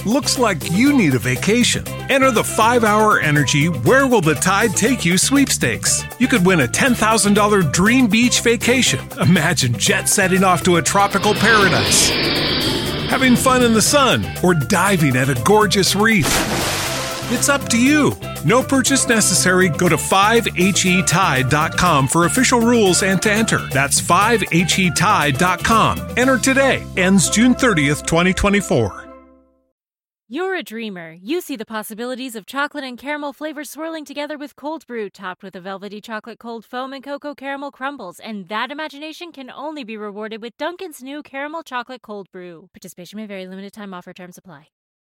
Looks like you need a vacation. Enter the 5-Hour Energy Where Will the Tide Take You sweepstakes. You could win a $10,000 dream beach vacation. Imagine jet setting off to a tropical paradise, having fun in the sun, or diving at a gorgeous reef. It's up to you. No purchase necessary. Go to 5HETide.com for official rules and to enter. That's 5HETide.com. Enter today. Ends June 30th, 2024. You're a dreamer. You see the possibilities of chocolate and caramel flavors swirling together with cold brew, topped with a velvety chocolate cold foam and cocoa caramel crumbles. And that imagination can only be rewarded with Dunkin's new caramel chocolate cold brew. Participation may vary. Limited time offer. Terms apply.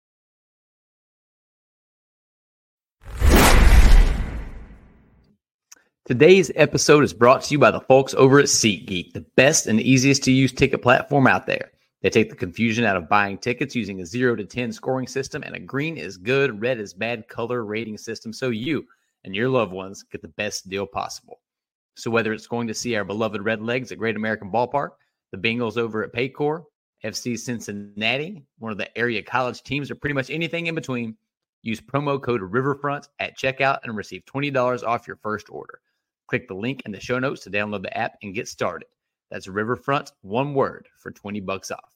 Today's episode is brought to you by the folks over at SeatGeek, the best and easiest to use ticket platform out there. They take the confusion out of buying tickets using a 0 to 10 scoring system and a green is good, red is bad color rating system so you and your loved ones get the best deal possible. So whether it's going to see our beloved Redlegs at Great American Ballpark, the Bengals over at Paycor, FC Cincinnati, one of the area college teams, or pretty much anything in between, use promo code Riverfront at checkout and receive $20 off your first order. Click the link in the show notes to download the app and get started. That's Riverfront, one word, for $20 off.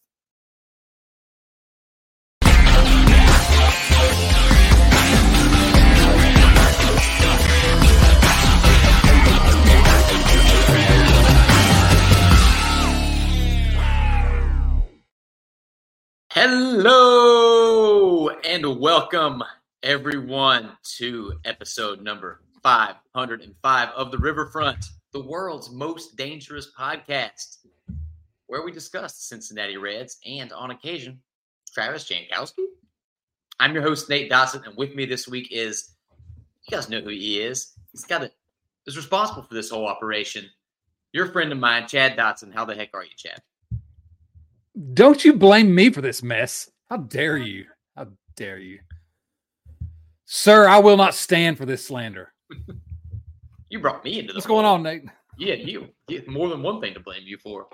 Hello and welcome everyone to episode number 505 of the Riverfront, the world's most dangerous podcast, where we discuss the Cincinnati Reds and, on occasion, Travis Jankowski. I'm your host, Nate Dotson, and with me this week is, you guys know who he is. He's responsible for this whole operation. Your friend of mine, Chad Dotson. How the heck are you, Chad? Don't you blame me for this mess. How dare you? How dare you? Sir, I will not stand for this slander. You brought me into the What's going on, Nate? Yeah, you get more than one thing to blame you for.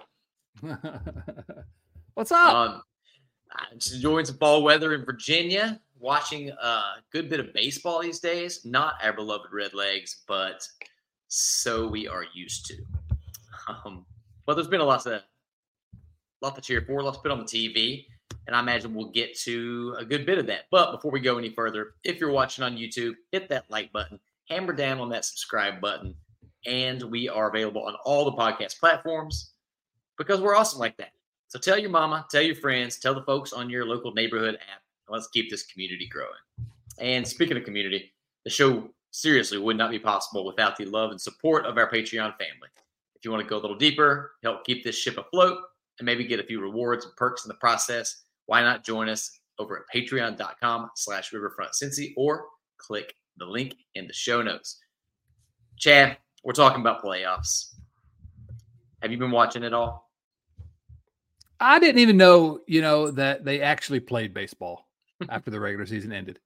What's up? I'm just enjoying some fall weather in Virginia, watching a good bit of baseball these days. Not our beloved Redlegs, but so we are used to. But there's been a lot to cheer for, lots put on the TV, and I imagine we'll get to a good bit of that. But before we go any further, if you're watching on YouTube, hit that like button, hammer down on that subscribe button, and we are available on all the podcast platforms because we're awesome like that. So tell your mama, tell your friends, tell the folks on your local neighborhood app, and let's keep this community growing. And speaking of community, the show seriously would not be possible without the love and support of our Patreon family. If you want to go a little deeper, help keep this ship afloat, and maybe get a few rewards and perks in the process, why not join us over at patreon.com/riverfrontcincy or click the link in the show notes. Chad, we're talking about playoffs. Have you been watching it all? I didn't even know, that they actually played baseball after the regular season ended.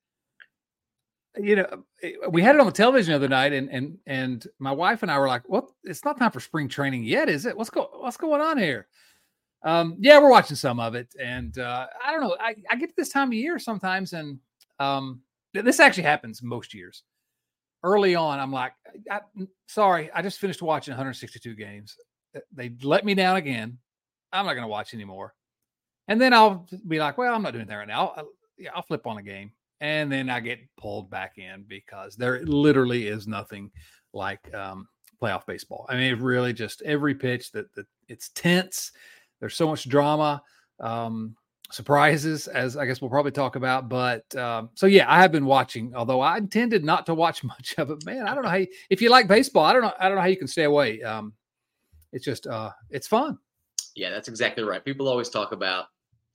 We had it on the television the other night, and my wife and I were like, "What? It's not time for spring training yet, is it? What's going on here?" Yeah, we're watching some of it, and I don't know. I get to this time of year sometimes, and this actually happens most years. Early on, I'm like, sorry, I just finished watching 162 games. They let me down again. I'm not going to watch anymore. And then I'll be like, well, I'm not doing that right now. I'll flip on a game, and then I get pulled back in because there literally is nothing like playoff baseball. I mean, it really just every pitch that it's tense. There's so much drama, surprises, as I guess we'll probably talk about. But so, yeah, I have been watching, although I intended not to watch much of it. Man, I don't know if you like baseball, I don't know how you can stay away. It's just, it's fun. Yeah, that's exactly right. People always talk about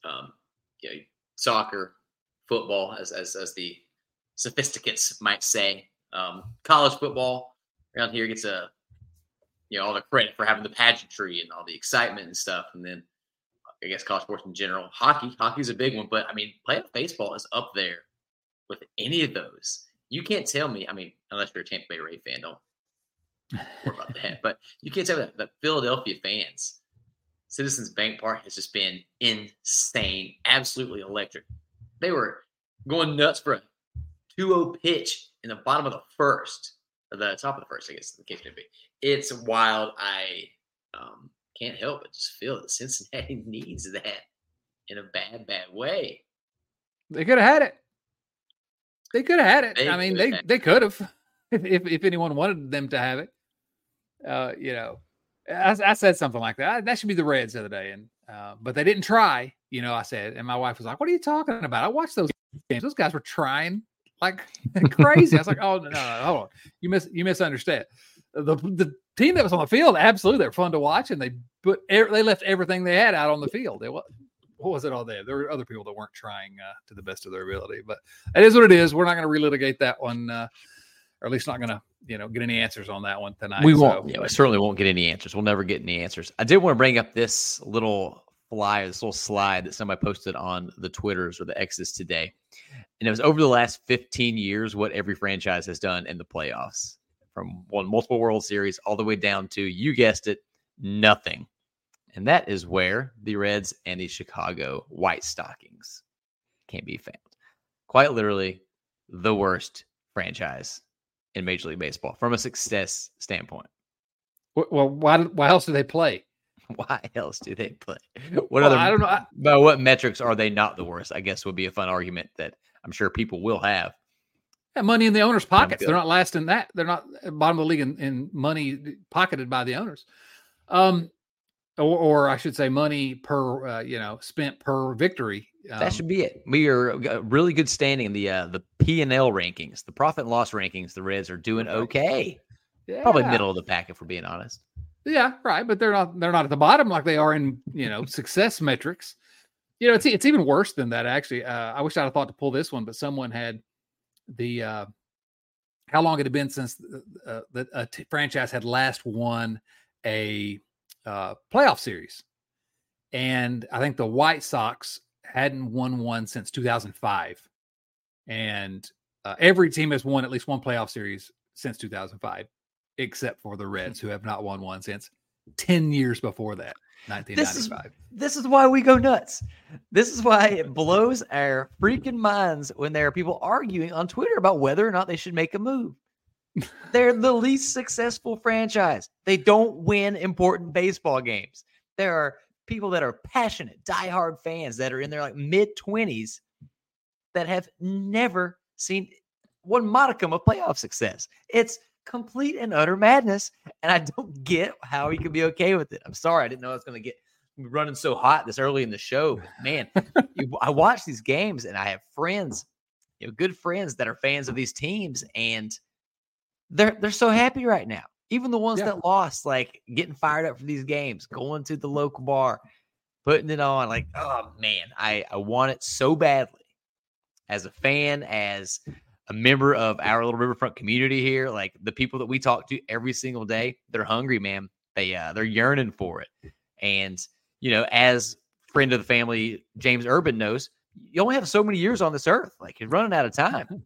soccer, football, as the sophisticates might say. College football around here gets all the credit for having the pageantry and all the excitement and stuff. And then I guess college sports in general, hockey's a big one, but I mean, playoff baseball is up there with any of those. You can't tell me, I mean, unless you're a Tampa Bay Ray fan, don't worry about that. But you can't tell me that Philadelphia fans, Citizens Bank Park has just been insane, absolutely electric. They were going nuts for a 2-0 pitch in the bottom of the first, or the top of the first, I guess the case may be. It's wild. I can't help but just feel that Cincinnati needs that in a bad way. They could have had it. They could have had it. They could have if anyone wanted them to have it. I said something like that. That should be the Reds the other day, and but they didn't try. I said, and my wife was like, "What are you talking about? I watched those games. Those guys were trying like crazy." I was like, "Oh no, hold on, you misunderstand. The team that was on the field, absolutely, they're fun to watch, and they left everything they had out on the field. What was it all there? There were other people that weren't trying to the best of their ability, but it is what it is. We're not going to relitigate that one, or at least not going to get any answers on that one tonight. We won't. We certainly won't get any answers. We'll never get any answers. I did want to bring up this little slide that somebody posted on the Twitters or the X's today, and it was over the last 15 years what every franchise has done in the playoffs, from won multiple World Series all the way down to, you guessed it, nothing. And that is where the Reds and the Chicago White Stockings can be found. Quite literally, the worst franchise in Major League Baseball from a success standpoint. Well, why else do they play? Why else do they play? I don't know. By what metrics are they not the worst? I guess would be a fun argument that I'm sure people will have. Yeah, money in the owners' pockets. They're not last in that. They're not bottom of the league in money pocketed by the owners. Or I should say money per, spent per victory. That should be it. We are a really good standing in the P&L rankings, the profit and loss rankings. The Reds are doing okay. Yeah. Probably middle of the pack if we're being honest. Yeah, right. But they're not at the bottom like they are in, success metrics. It's even worse than that, actually. I wish I'd have thought to pull this one, but someone had the how long it had been since a franchise had last won a playoff series. And I think the White Sox hadn't won one since 2005. And every team has won at least one playoff series since 2005, except for the Reds, who have not won one since 10 years before that, 1995. This is why we go nuts. This is why it blows our freaking minds when there are people arguing on Twitter about whether or not they should make a move. They're the least successful franchise. They don't win important baseball games. There are people that are passionate, diehard fans that are in their mid-20s that have never seen one modicum of playoff success. It's complete and utter madness, and I don't get how he could be okay with it. I'm sorry. I didn't know I was going to get running so hot this early in the show. But man, I watch these games, and I have friends, good friends that are fans of these teams, and they're so happy right now. Even the ones that lost, getting fired up for these games, going to the local bar, putting it on. Oh man, I want it so badly. As a fan, as a member of our little riverfront community here, the people that we talk to every single day, they're hungry, man. They're yearning for it. And as friend of the family, James Urban knows, you only have so many years on this earth. You're running out of time.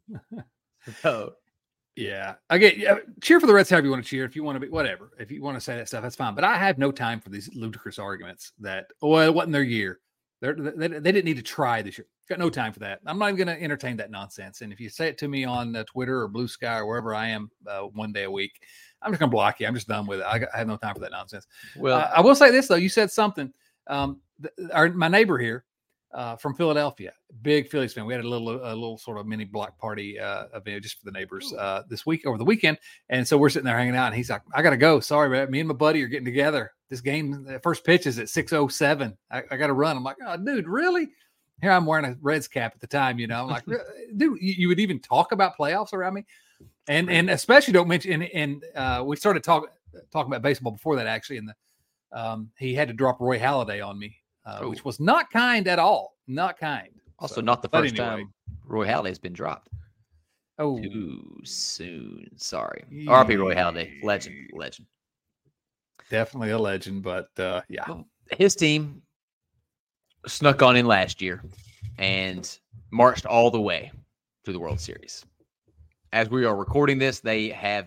So. Yeah. Cheer for the Reds however you want to cheer. If you want to be whatever, if you want to say that stuff, that's fine. But I have no time for these ludicrous arguments that, it wasn't their year. They didn't need to try this year. Got no time for that. I'm not even going to entertain that nonsense. And if you say it to me on Twitter or Blue Sky or wherever I am one day a week, I'm just going to block you. I'm just done with it. I have no time for that nonsense. Well, I will say this though. You said something. My neighbor here, from Philadelphia, big Phillies fan. We had a little sort of mini block party event just for the neighbors over the weekend. And so we're sitting there hanging out, and he's like, "I gotta go. Sorry, man. Me and my buddy are getting together. This game, the first pitch is at 6:07. I gotta run." I'm like, "Oh, dude, really?" Here I'm wearing a Reds cap at the time. I'm like, "Dude, you would even talk about playoffs around me?" And especially don't mention. And we started talking about baseball before that actually. And he had to drop Roy Halladay on me. Which was not kind at all. Not kind. Also, not the first time Roy Halladay has been dropped. Oh, too soon. Sorry. RP Roy Halladay. Legend. Definitely a legend, but yeah. Well, his team snuck on in last year and marched all the way to the World Series. As we are recording this, they have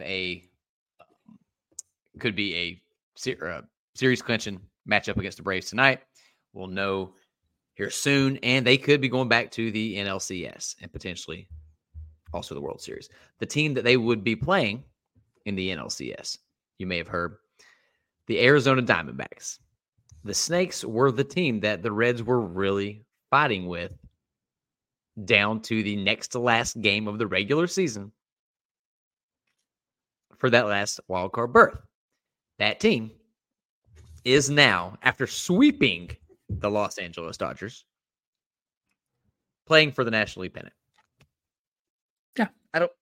could be a series clinching matchup against the Braves tonight. We'll know here soon, and they could be going back to the NLCS and potentially also the World Series. The team that they would be playing in the NLCS, you may have heard, the Arizona Diamondbacks. The Snakes were the team that the Reds were really fighting with down to the next to last game of the regular season for that last wild card berth. That team is now, after sweeping the Los Angeles Dodgers, playing for the National League pennant. Yeah. I don't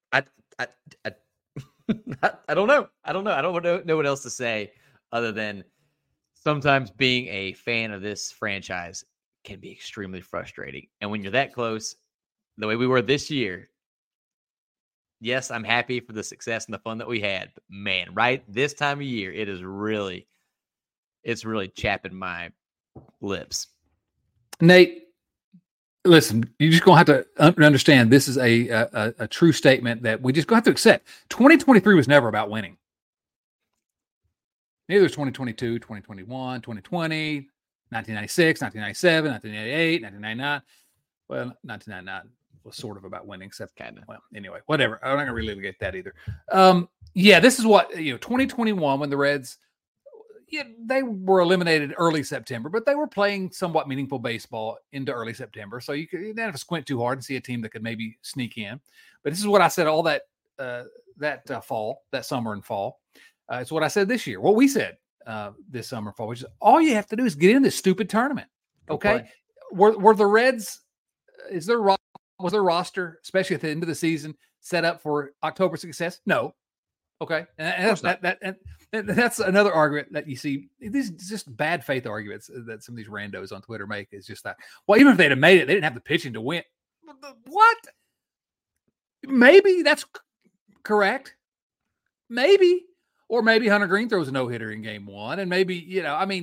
know. I don't know what else to say other than sometimes being a fan of this franchise can be extremely frustrating. And when you're that close, the way we were this year, yes, I'm happy for the success and the fun that we had. But man, right this time of year, it's really chapping my lips. Nate, listen, you're just going to have to understand this is a true statement that we just going to have to accept. 2023 was never about winning. Neither was 2022, 2021, 2020, 1996, 1997, 1998, 1999. Well, 1999 was sort of about winning, except kind of. Well, anyway, whatever. I'm not going to relitigate that either. Yeah, this is what, 2021 when the Reds, they were eliminated early September, but they were playing somewhat meaningful baseball into early September. So you didn't have to squint too hard and see a team that could maybe sneak in. But this is what I said all that summer and fall. It's what I said this year. What we said this summer and fall, which is all you have to do is get in this stupid tournament. Okay. Were the Reds, was their roster, especially at the end of the season, set up for October success? No. Okay. And that's another argument that you see. These just bad faith arguments that some of these randos on Twitter make is just that, well, even if they'd have made it, they didn't have the pitching to win. What? Maybe that's correct. Maybe. Or maybe Hunter Green throws a no-hitter in game one. And maybe,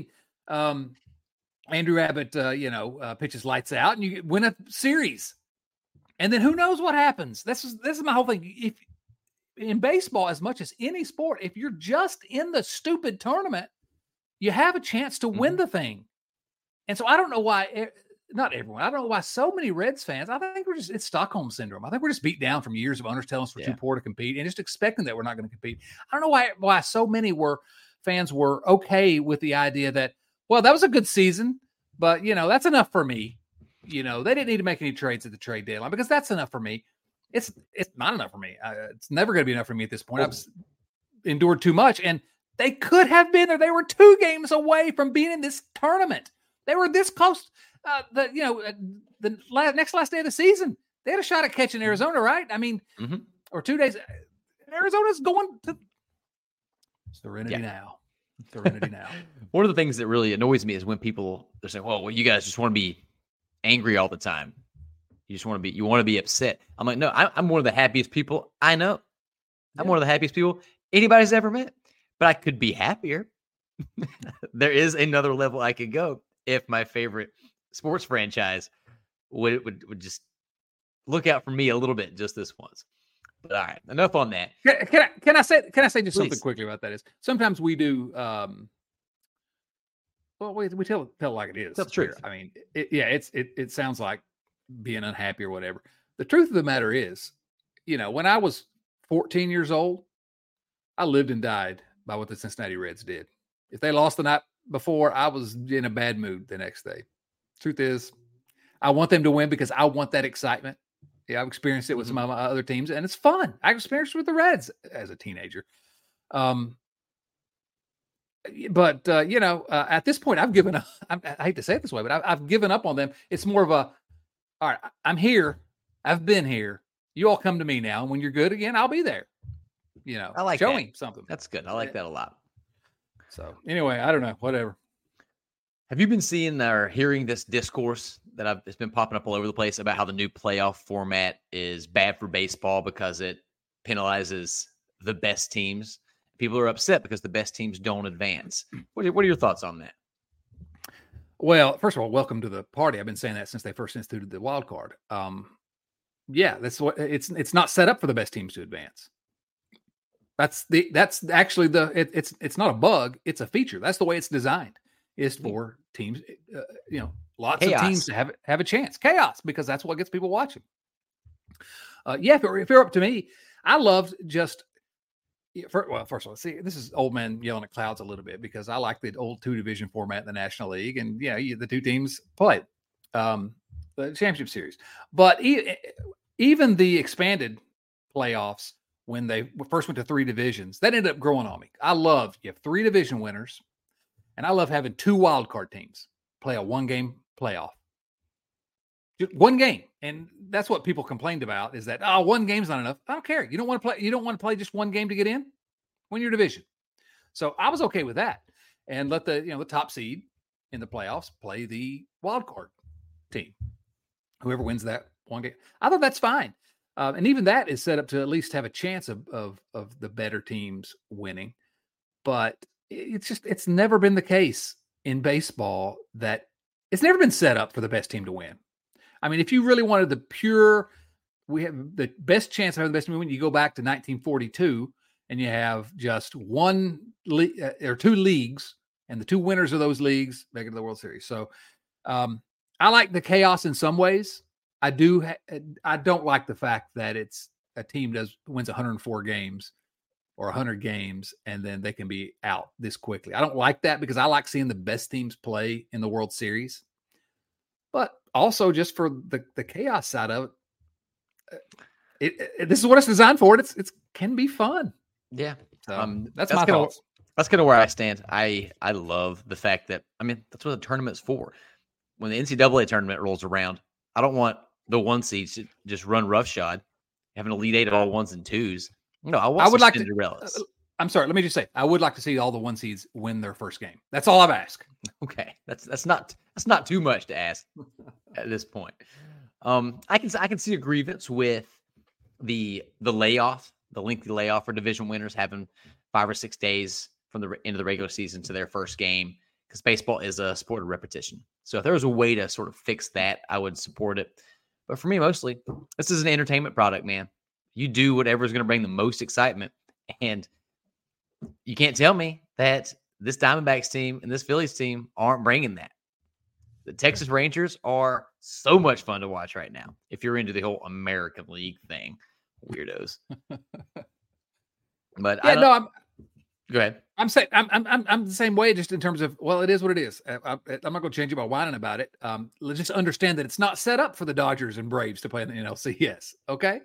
Andrew Abbott, pitches lights out and you win a series. And then who knows what happens? This is my whole thing. If in baseball, as much as any sport, if you're just in the stupid tournament, you have a chance to win the thing. And so I don't know why, not everyone, I don't know why so many Reds fans, I think it's Stockholm syndrome. I think we're just beat down from years of owners telling us we're too poor to compete and just expecting that we're not going to compete. I don't know why so many fans were okay with the idea that, well, that was a good season, but that's enough for me. They didn't need to make any trades at the trade deadline because that's enough for me. It's not enough for me. It's never going to be enough for me at this point. I've endured too much, and they could have been there. They were 2 games away from being in this tournament. They were this close. The last day of the season, they had a shot at catching Arizona, right? I mean, or 2 days. Arizona's going to Serenity now. Serenity now. One of the things that really annoys me is when people they're saying, "Well, you guys just want to be angry all the time. You want to be upset." I'm like, no, I'm one of the happiest people I know. I'm one of the happiest people anybody's ever met. But I could be happier. There is another level I could go if my favorite sports franchise would just look out for me a little bit just this once. But all right, enough on that. Can I say just something Please. quickly about that? Is sometimes we do. We tell it like it is. Tell the truth. I mean, it sounds like being unhappy or whatever. The truth of the matter is, when I was 14 years old, I lived and died by what the Cincinnati Reds did. If they lost the night before, I was in a bad mood the next day. Truth is, I want them to win because I want that excitement. Yeah, I've experienced it with some of my other teams, and it's fun. I experienced it with the Reds as a teenager. But at this point, I've given up. I hate to say it this way, but I've given up on them. It's more of a, all right, I'm here. I've been here. You all come to me now. And when you're good again, I'll be there. I like show that. me something. That's good. I like that a lot. So anyway, I don't know. Whatever. Have you been seeing or hearing this discourse that it's been popping up all over the place about how the new playoff format is bad for baseball because it penalizes the best teams? People are upset because the best teams don't advance. What are your thoughts on that? Well, first of all, welcome to the party. I've been saying that since they first instituted the wild card. That's what it's not set up for the best teams to advance. That's actually it's not a bug. It's a feature. That's the way it's designed, is for teams, Lots of teams to have a chance. Chaos, because that's what gets people watching. If it were up to me, I loved just first of all, see, this is old man yelling at clouds a little bit because I like the old 2-division format in the National League, and the two teams play the championship series. But even the expanded playoffs, when they first went to 3 divisions, that ended up growing on me. You have 3 division winners, and I love having 2 wild card teams play a 1-game playoff. Just 1 game. And that's what people complained about, is that, 1 game's not enough. I don't care. You don't want to play just 1 game to get in? Win your division. So I was okay with that. And let the top seed in the playoffs play the wild card team. Whoever wins that 1 game. I thought that's fine. And even that is set up to at least have a chance of the better teams winning. But it's never been the case in baseball that it's never been set up for the best team to win. I mean, if you really wanted we have the best chance of having the best team to win, you go back to 1942 and you have just 1 or 2 leagues, and the 2 winners of those leagues make it to the World Series. So I like the chaos in some ways. I don't like the fact that it's a team wins 104 games or 100 games, and then they can be out this quickly. I don't like that because I like seeing the best teams play in the World Series. But also just for the chaos side of it, this is what it's designed for. It can be fun. Yeah. So, that's my thoughts. That's kind of where I stand. I love the fact that, that's what the tournament's for. When the NCAA tournament rolls around, I don't want the 1 seeds to just run roughshod, have an Elite 8 of all 1s and 2s. No, I would like Cinderellas. I'm sorry. Let me just say, I would like to see all the 1 seeds win their first game. That's all I've asked. Okay, that's not too much to ask at this point. I can see a grievance with the layoff, the lengthy layoff for division winners having 5 or 6 days from the end of the regular season to their first game, because baseball is a sport of repetition. So if there was a way to sort of fix that, I would support it. But for me, mostly, this is an entertainment product, man. You do whatever is going to bring the most excitement, and you can't tell me that this Diamondbacks team and this Phillies team aren't bringing that. The Texas Rangers are so much fun to watch right now. If you're into the whole American League thing, weirdos. But go ahead. I'm saying I'm the same way, just in terms of, well, it is what it is. I'm not going to change it by whining about it. Let's just understand that it's not set up for the Dodgers and Braves to play in the NLCS. Okay.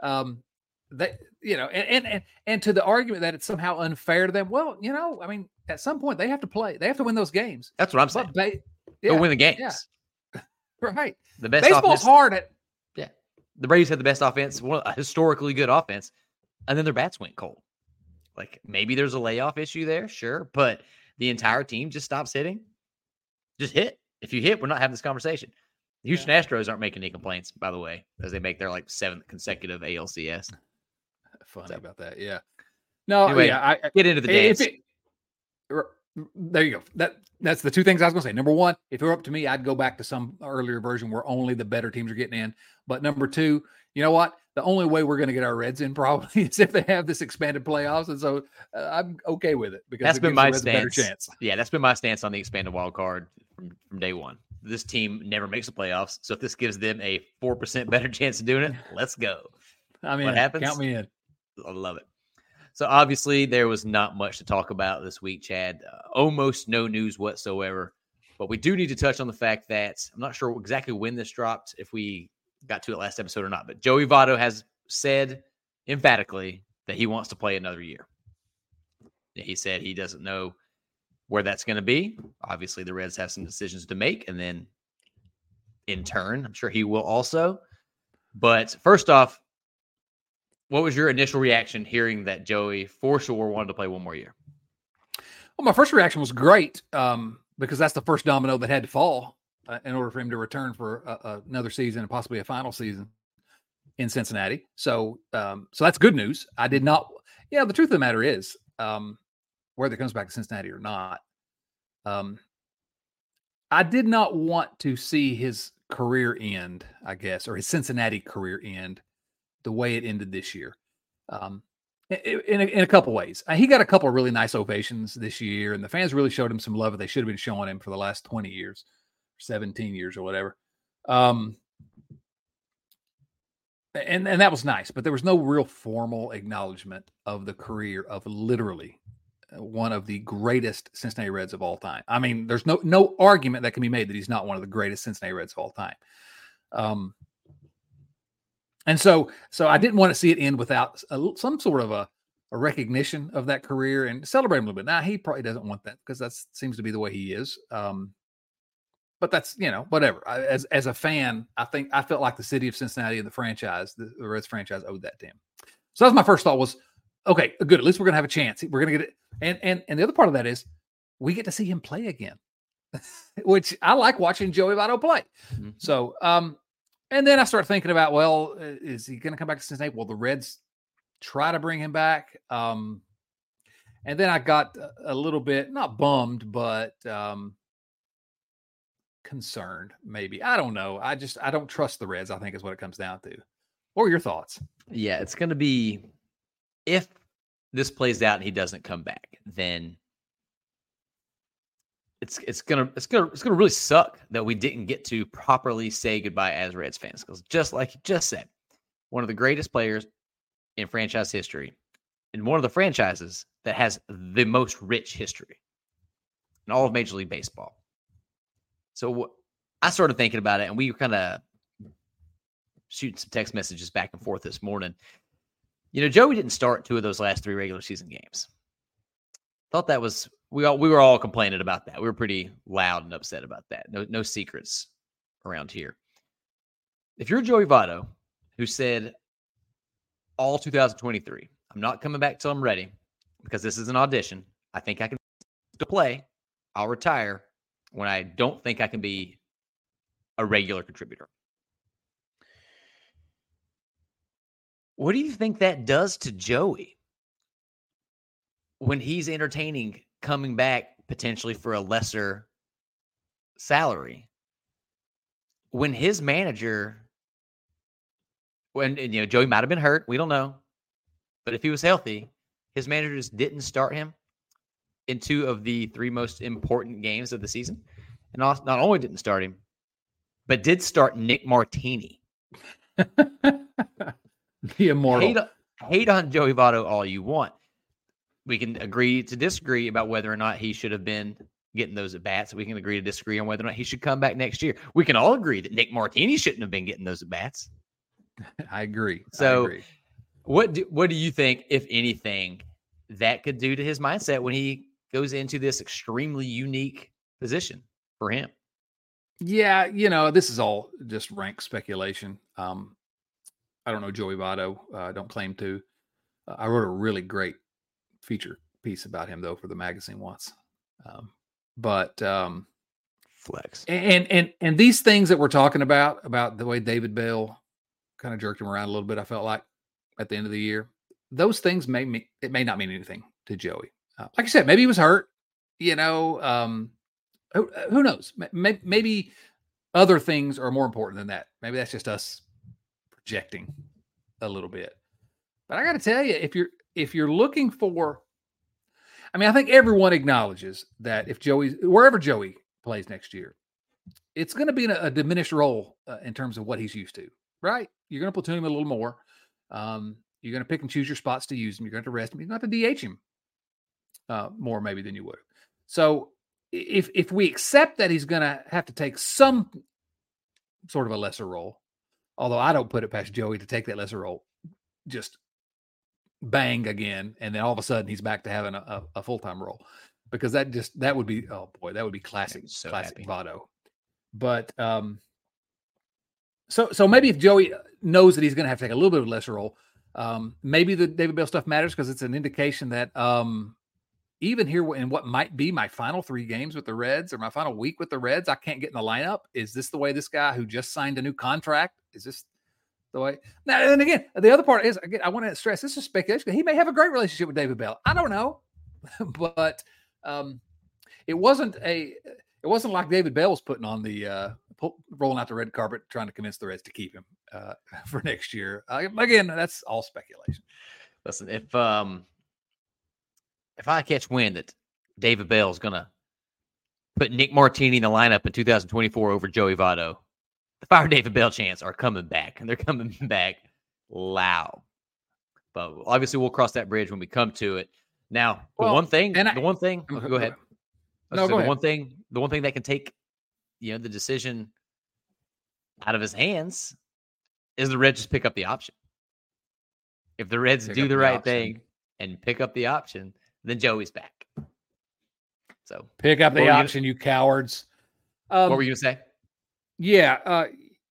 And to the argument that it's somehow unfair to them. Well, at some point they have to play. They have to win those games. That's what I'm saying. They'll win the games. Yeah. Right. The best baseball's hard at. Yeah. The Braves had the best offense, a historically good offense, and then their bats went cold. Like, maybe there's a layoff issue there, sure, but the entire team just stops hitting. Just hit. If you hit, we're not having this conversation. The Houston Astros aren't making any complaints, by the way, as they make their 7th consecutive ALCS. Funny about that, yeah. No, anyway, I get into the dance. There you go. That's the 2 things I was going to say. Number 1, if it were up to me, I'd go back to some earlier version where only the better teams are getting in. But number 2, you know what? The only way we're going to get our Reds in probably is if they have this expanded playoffs, and so I'm okay with it because that's been my stance. A better chance. Yeah, that's been my stance on the expanded wild card from day one. This team never makes the playoffs, so if this gives them a 4% better chance of doing it, let's go. What happens? Count me in. I love it. So obviously there was not much to talk about this week, Chad. Almost no news whatsoever. But we do need to touch on the fact that I'm not sure exactly when this dropped, if we got to it last episode or not, but Joey Votto has said emphatically that he wants to play another year. He said he doesn't know where that's going to be. Obviously, the Reds have some decisions to make, and then in turn, I'm sure he will also. But first off, what was your initial reaction hearing that Joey for sure wanted to play one more year? Well, my first reaction was great because that's the first domino that had to fall in order for him to return for another season and possibly a final season in Cincinnati. So that's good news. I did not. Yeah, the truth of the matter is, whether it comes back to Cincinnati or not, I did not want to see his career end, I guess, or his Cincinnati career end the way it ended this year. In a couple ways. He got a couple of really nice ovations this year, and the fans really showed him some love that they should have been showing him for the last 20 years 17 years or whatever. And that was nice, but there was no real formal acknowledgement of the career of literally one of the greatest Cincinnati Reds of all time. I mean, there's no argument that can be made that he's not one of the greatest Cincinnati Reds of all time. And so I didn't want to see it end without some sort of a recognition of that career and celebrate him a little bit. Now, he probably doesn't want that because that seems to be the way he is. But that's, whatever. As a fan, I felt like the city of Cincinnati and the franchise, the Reds franchise, owed that to him. So that was my first thought was, okay, good. At least we're going to have a chance. We're going to get it. And the other part of that is we get to see him play again, which I like watching Joey Votto play. Mm-hmm. So, and then I start thinking about, well, is he going to come back to Cincinnati? Will the Reds try to bring him back? And then I got a little bit, not bummed, but concerned, maybe. I don't know. I don't trust the Reds, I think is what it comes down to. What are your thoughts? Yeah, it's going to be, if this plays out and he doesn't come back, then it's gonna really suck that we didn't get to properly say goodbye as Reds fans. Because just like you just said, one of the greatest players in franchise history, and one of the franchises that has the most rich history in all of Major League Baseball. So I started thinking about it, and we were kind of shooting some text messages back and forth this morning. Joey didn't start 2 of those last 3 regular season games. Thought that was we were all complaining about that. We were pretty loud and upset about that. No secrets around here. If you're Joey Votto, who said all 2023, I'm not coming back till I'm ready because this is an audition. I think I can still play. I'll retire when I don't think I can be a regular contributor. What do you think that does to Joey when he's entertaining coming back potentially for a lesser salary? When his manager, Joey might have been hurt, we don't know, but if he was healthy, his manager just didn't start him in 2 of the 3 most important games of the season. And not only didn't start him, but did start Nick Martini. The immortal. Hate on Joey Votto all you want. We can agree to disagree about whether or not he should have been getting those at-bats. We can agree to disagree on whether or not he should come back next year. We can all agree that Nick Martini shouldn't have been getting those at-bats. I agree. So what do you think, if anything, that could do to his mindset when he goes into this extremely unique position for him? Yeah, this is all just rank speculation. I don't know Joey Votto. I don't claim to. I wrote a really great feature piece about him, though, for the magazine once. Flex. And these things that we're talking about the way David Bell kind of jerked him around a little bit, I felt like at the end of the year, those things may not mean anything to Joey. Like I said, maybe he was hurt. Who knows? Maybe other things are more important than that. Maybe that's just us projecting a little bit. But I got to tell you, if you're looking for, I think everyone acknowledges that if wherever Joey plays next year, it's going to be a diminished role in terms of what he's used to, right? You're going to platoon him a little more. You're going to pick and choose your spots to use him. You're going to rest him. You're going to have to DH him more maybe than you would. So if we accept that he's going to have to take some sort of a lesser role, although I don't put it past Joey to take that lesser role, just bang again, and then all of a sudden he's back to having a full-time role, because that would be, oh boy, that would be classic Votto. But so maybe if Joey knows that he's going to have to take a little bit of a lesser role, maybe the David Bell stuff matters because it's an indication that even here in what might be my final 3 games with the Reds or my final week with the Reds, I can't get in the lineup. Is this the way this guy who just signed a new contract? Is this the way? Now, and again, the other part is, again, I want to stress, this is speculation. He may have a great relationship with David Bell. I don't know, but it wasn't like David Bell was putting on the rolling out the red carpet trying to convince the Reds to keep him for next year. Again, that's all speculation. Listen, if I catch wind that David Bell is going to put Nick Martini in the lineup in 2024 over Joey Votto, the Fire David Bell chants are coming back, and they're coming back loud. But obviously, we'll cross that bridge when we come to it. Now, go ahead. Go ahead. The one thing that can take, the decision out of his hands is the Reds just pick up the option. If the Reds do the right thing and pick up the option, then Joey's back. So pick up the option, you cowards. What were you going to say? Yeah.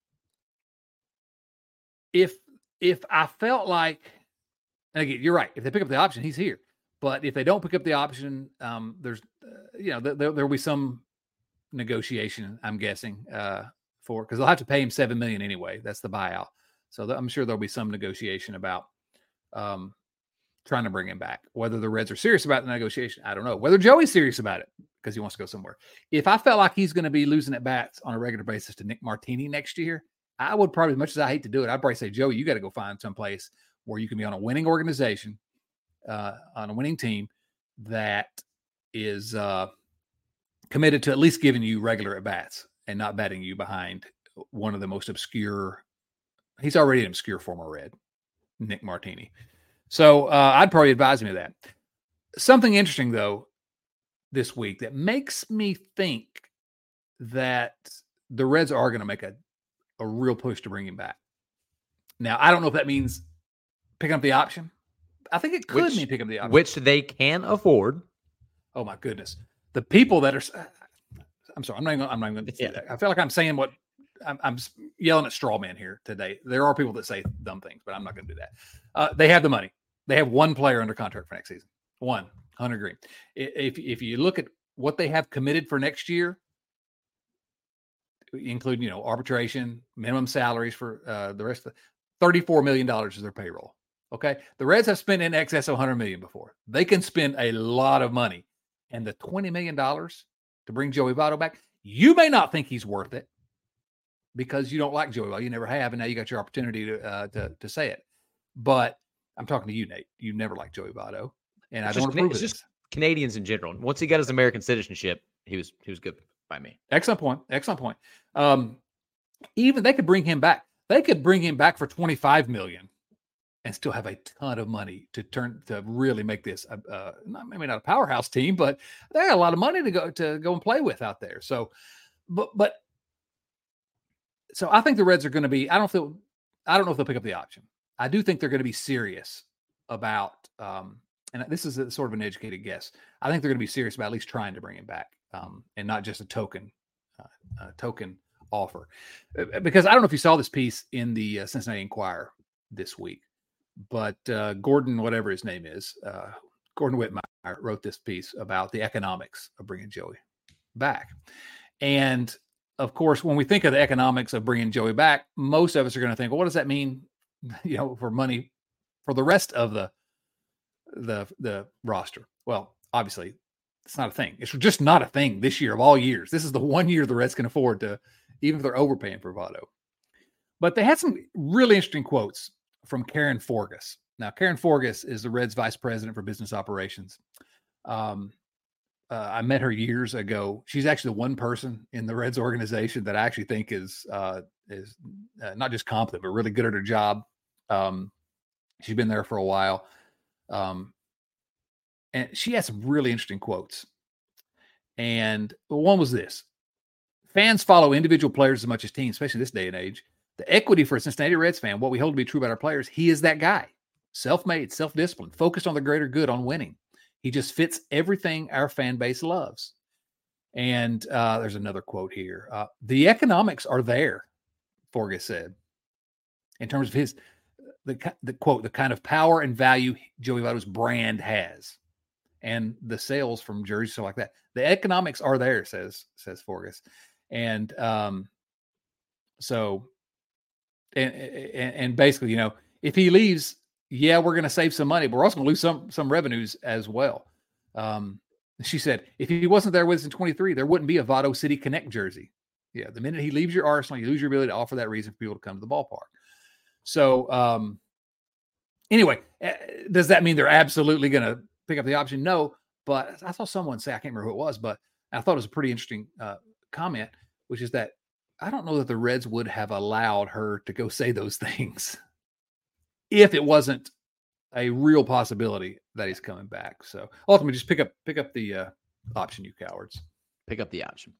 If I felt like, and again, you're right. If they pick up the option, he's here. But if they don't pick up the option, there's, there'll be some negotiation, I'm guessing, because they'll have to pay him $7 million anyway. That's the buyout. So I'm sure there'll be some negotiation about trying to bring him back. Whether the Reds are serious about the negotiation, I don't know. Whether Joey's serious about it because he wants to go somewhere. If I felt like he's going to be losing at bats on a regular basis to Nick Martini next year, I would probably, as much as I hate to do it, I'd probably say, Joey, you got to go find someplace where you can be on a winning organization, on a winning team that is committed to at least giving you regular at bats and not batting you behind one of the most obscure. He's already an obscure former Red, Nick Martini. So I'd probably advise him of that. Something interesting, though, this week that makes me think that the Reds are going to make a real push to bring him back. Now, I don't know if that means picking up the option. I think it could mean picking up the option. Which they can afford. Oh, my goodness. The people that are – I'm sorry. I'm not even going to say that. I feel like I'm saying what – I'm yelling at straw man here today. There are people that say dumb things, but I'm not going to do that. They have the money. They have one player under contract for next season. One, Hunter Green. If you look at what they have committed for next year, including, arbitration, minimum salaries for the rest of the $34 million is their payroll. Okay. The Reds have spent in excess of $100 million before. They can spend a lot of money, and the $20 million to bring Joey Votto back, you may not think he's worth it because you don't like Joey Votto. You never have. And now you got your opportunity to say it, but I'm talking to you, Nate. You never liked Joey Votto, and I don't approve of this. Canadians in general. Once he got his American citizenship, he was good by me. Excellent point. Even they could bring him back. They could bring him back for $25 million and still have a ton of money to really make this maybe not a powerhouse team, but they got a lot of money to go and play with out there. So, so I think the Reds are going to be. I don't know if they'll pick up the option. I do think they're going to be serious about, and this is sort of an educated guess. I think they're going to be serious about at least trying to bring him back, and not just a token offer. Because I don't know if you saw this piece in the Cincinnati Enquirer this week, but Gordon, whatever his name is, Gordon Whitmire wrote this piece about the economics of bringing Joey back. And of course, when we think of the economics of bringing Joey back, most of us are going to think, well, what does that mean, for money for the rest of the roster? Well, obviously, it's not a thing. It's just not a thing this year of all years. This is the one year the Reds can afford to, even if they're overpaying for Votto. But they had some really interesting quotes from Karen Forgas. Now, Karen Forgas is the Reds vice president for business operations. I met her years ago. She's actually the one person in the Reds organization that I actually think is not just competent, but really good at her job. She's been there for a while. And she has some really interesting quotes. And one was this: fans follow individual players as much as teams, especially this day and age. The equity for a Cincinnati Reds fan, what we hold to be true about our players, he is that guy. Self-made, self-disciplined, focused on the greater good, on winning. He just fits everything our fan base loves. And there's another quote here. The economics are there, Forgas said, in terms of the quote, the kind of power and value Joey Votto's brand has, and the sales from jerseys, stuff like that. The economics are there, says Forgas. And so basically, if he leaves, yeah, we're going to save some money, but we're also going to lose some revenues as well. She said, if he wasn't there with us in 23, there wouldn't be a Votto City Connect jersey. Yeah, the minute he leaves your arsenal, you lose your ability to offer that reason for people to come to the ballpark. So anyway, does that mean they're absolutely going to pick up the option? No, but I saw someone say, I can't remember who it was, but I thought it was a pretty interesting comment, which is that I don't know that the Reds would have allowed her to go say those things if it wasn't a real possibility that he's coming back. So ultimately, just pick up the option, you cowards. Pick up the option.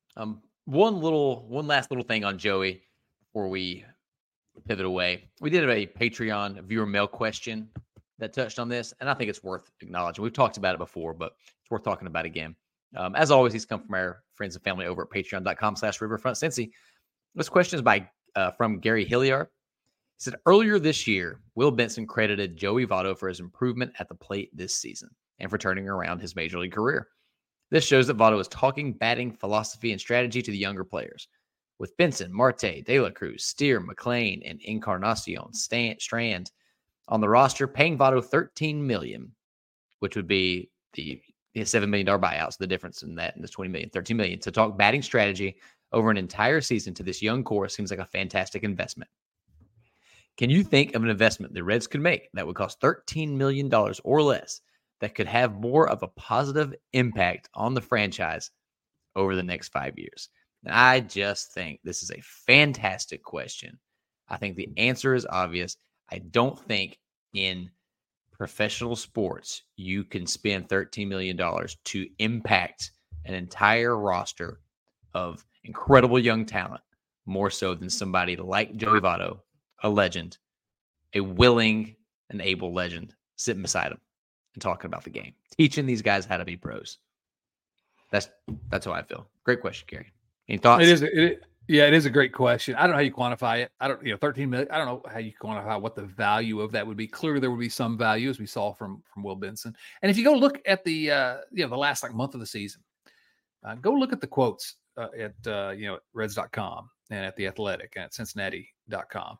One last little thing on Joey before we pivot away. We did a Patreon viewer mail question that touched on this, and I think it's worth acknowledging. We've talked about it before, but it's worth talking about again. As always, these come from our friends and family over at patreon.com/riverfrontcincy. This question is from Gary Hilliard. He said, earlier this year, Will Benson credited Joey Votto for his improvement at the plate this season and for turning around his major league career. This shows that Votto is talking batting philosophy and strategy to the younger players. With Benson, Marte, De La Cruz, Steer, McLean, and Encarnacion Strand on the roster, paying Votto $13 million, which would be the $7 million buyout. So the difference in that and this $20 million, $13 million to talk batting strategy over an entire season to this young core seems like a fantastic investment. Can you think of an investment the Reds could make that would cost $13 million or less that could have more of a positive impact on the franchise over the next 5 years? And I just think this is a fantastic question. I think the answer is obvious. I don't think in professional sports you can spend $13 million to impact an entire roster of incredible young talent more so than somebody like Joey Votto, a legend, a willing and able legend, sitting beside him and talking about the game, teaching these guys how to be pros. That's how I feel. Great question, Gary. Any thoughts? It is a great question. I don't know how you quantify it. 13 million. I don't know how you quantify what the value of that would be. Clearly, there would be some value, as we saw from Will Benson. And if you go look at the last month of the season, go look at the quotes at Reds.com and at The Athletic and at Cincinnati.com.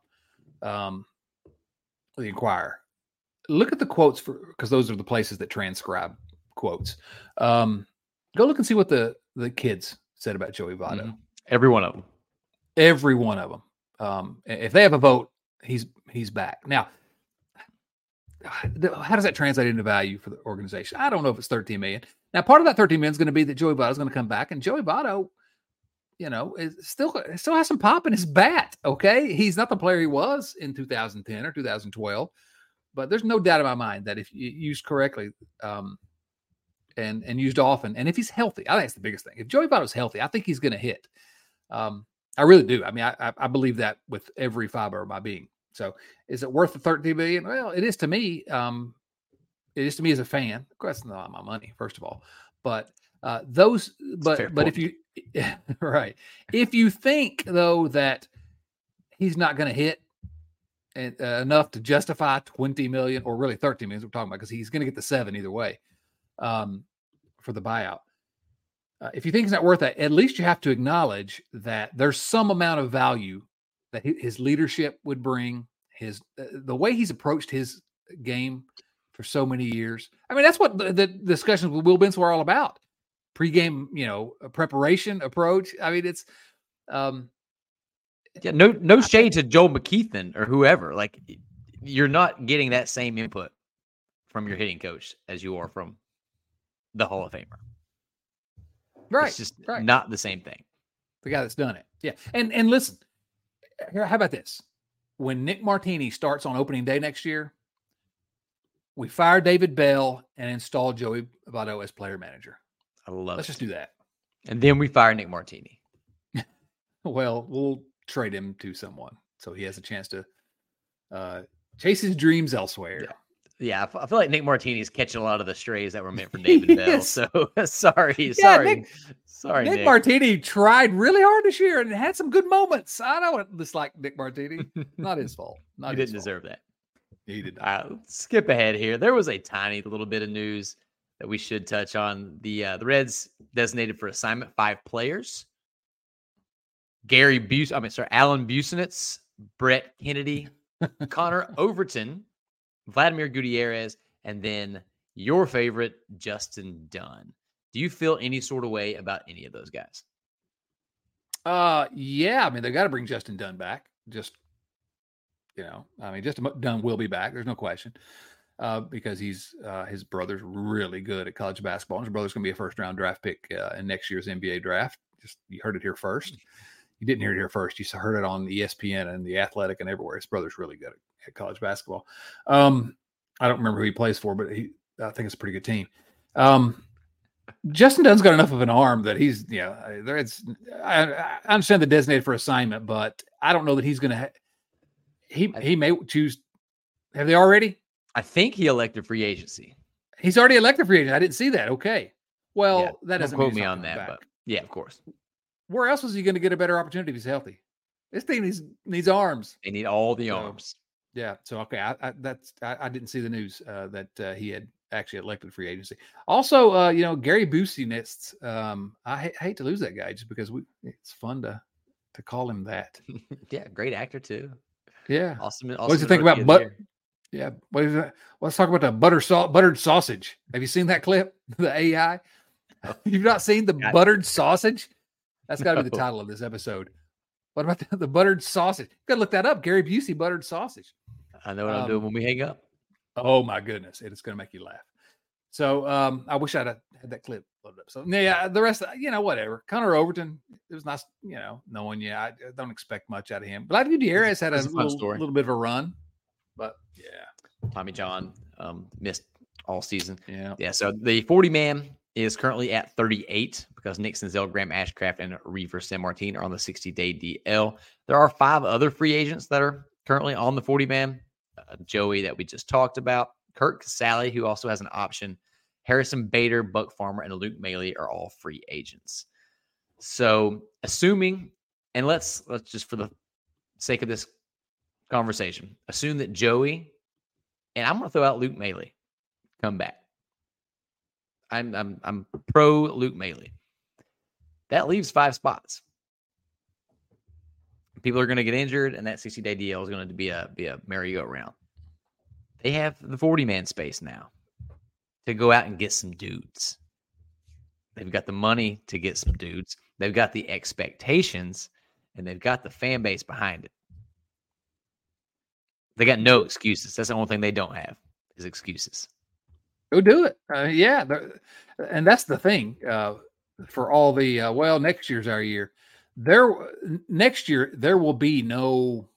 The Inquirer. Look at the quotes because those are the places that transcribe quotes. Go look and see what the kids said about Joey Votto. Mm-hmm. Every one of them. Every one of them. If they have a vote, he's back. Now, how does that translate into value for the organization? I don't know if it's $13 million. Now, part of that $13 million is going to be that Joey Votto is going to come back, and Joey Votto, is still has some pop in his bat. Okay, he's not the player he was in 2010 or 2012, but there's no doubt in my mind that if used correctly, and used often, and if he's healthy, I think that's the biggest thing. If Joey Votto's healthy, I think he's going to hit. I really do. I mean, I believe that with every fiber of my being. So is it worth the $13 million? Well, it is to me. It is to me as a fan. Of course, it's not my money, first of all. But if you right, if you think though that he's not going to hit enough to justify $20 million or really $13 million, we're talking about, because he's going to get the 7 either way for the buyout. If you think it's not worth that, at least you have to acknowledge that there's some amount of value that his leadership would bring, the way he's approached his game for so many years. I mean, that's what the discussions with Will Benson were all about. Pre-game, preparation approach. I mean, it's no shade to Joel McKeithen or whoever. Like, you're not getting that same input from your hitting coach as you are from the Hall of Famer. Right. It's just not the same thing. The guy that's done it. Yeah. And listen, how about this? When Nick Martini starts on opening day next year, we fire David Bell and install Joey Votto as player manager. I love it. Let's just do that. And then we fire Nick Martini. Well, we'll trade him to someone so he has a chance to chase his dreams elsewhere. Yeah, I feel like Nick Martini's catching a lot of the strays that were meant for David Bell. So sorry. Nick Martini tried really hard this year and had some good moments. I don't dislike Nick Martini. Not his fault. He didn't deserve that. He did not. All right, let's skip ahead here. There was a tiny little bit of news that we should touch on. The Reds designated for assignment 5 players. Alan Busenitz, Brett Kennedy, Connor Overton, Vladimir Gutierrez, and then your favorite, Justin Dunn. Do you feel any sort of way about any of those guys? Yeah. I mean, they got to bring Justin Dunn back. Justin Dunn will be back. There's no question. because his brother's really good at college basketball. And his brother's going to be a first-round draft pick in next year's NBA draft. Just you heard it here first. You didn't hear it here first. You heard it on ESPN and The Athletic and everywhere. His brother's really good at college basketball. I don't remember who he plays for, but I think it's a pretty good team. Justin Dunn's got enough of an arm that he's, I understand the designated for assignment, but I don't know that he's going to. He may choose. Have they already? I think he elected free agency. He's already elected free agent. I didn't see that. Okay. Well, that doesn't quote me on that, but yeah, of course. Where else is he going to get a better opportunity if he's healthy? This team needs arms. They need all the arms. Yeah. So okay, I didn't see the news that he had actually elected free agency. Also, Gary Busey nests. I hate to lose that guy just because it's fun to call him that. Yeah, great actor too. Yeah. Awesome. What did you think about Yeah. Let's talk about the buttered sausage. Have you seen that clip? The AI. You've not seen the buttered sausage? That's got to be the title of this episode. What about the buttered sausage? You got to look that up. Gary Busey buttered sausage. I know what I'm doing when we hang up. Oh my goodness. It's going to make you laugh. So I wish I'd had that clip loaded up. So yeah, the rest, whatever. Connor Overton, it was nice, knowing you. I don't expect much out of him. But Gutierrez had a little bit of a run. But yeah. Tommy John missed all season. Yeah. So the 40-man is currently at 38 because Nick Senzel, Graham Ashcraft, and Reaver San Martin are on the 60-day DL. There are 5 other free agents that are currently on the 40-man. Joey that we just talked about, Kurt Casale, who also has an option, Harrison Bader, Buck Farmer, and Luke Maley are all free agents. So assuming, and let's just for the sake of this conversation, assume that Joey, and I'm going to throw out Luke Maley, come back. I'm pro Luke Maley. That leaves 5 spots. People are going to get injured, and that 60-day DL is going to be a merry-go-round. They have the 40-man space now to go out and get some dudes. They've got the money to get some dudes. They've got the expectations, and they've got the fan base behind it. They got no excuses. That's the only thing they don't have is excuses. Go do it. Yeah. And that's the thing for all the, next year's our year. Next year, there will be no,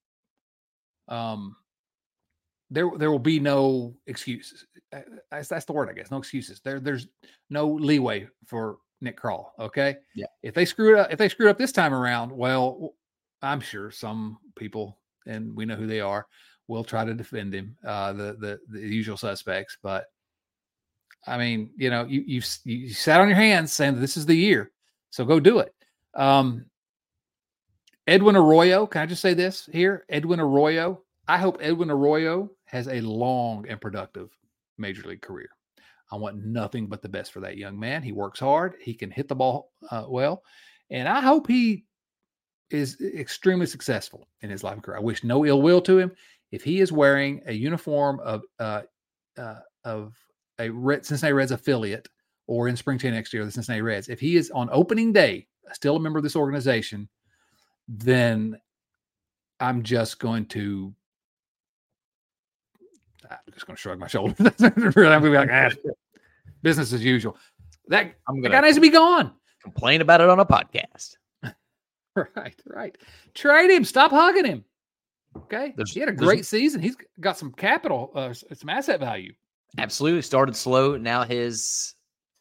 there will be no excuses. That's the word, I guess. No excuses. There's no leeway for Nick Krall. Okay. Yeah. If they screwed up this time around, well, I'm sure some people, and we know who they are, will try to defend him. The usual suspects, but I mean, you sat on your hands saying this is the year, so go do it. Edwin Arroyo, can I just say this here? Edwin Arroyo. I hope Edwin Arroyo has a long and productive major league career. I want nothing but the best for that young man. He works hard. He can hit the ball well. And I hope he is extremely successful in his life and career. I wish no ill will to him. If he is wearing a uniform of a Cincinnati Reds affiliate or in spring training next year, the Cincinnati Reds, if he is on opening day still a member of this organization, then I'm just going to shrug my shoulders. I'm going to be like, business as usual. That guy needs to be gone. Complain about it on a podcast. Right. Trade him. Stop hugging him. Okay. He had a great season. He's got some capital, some asset value. Absolutely. Started slow. Now his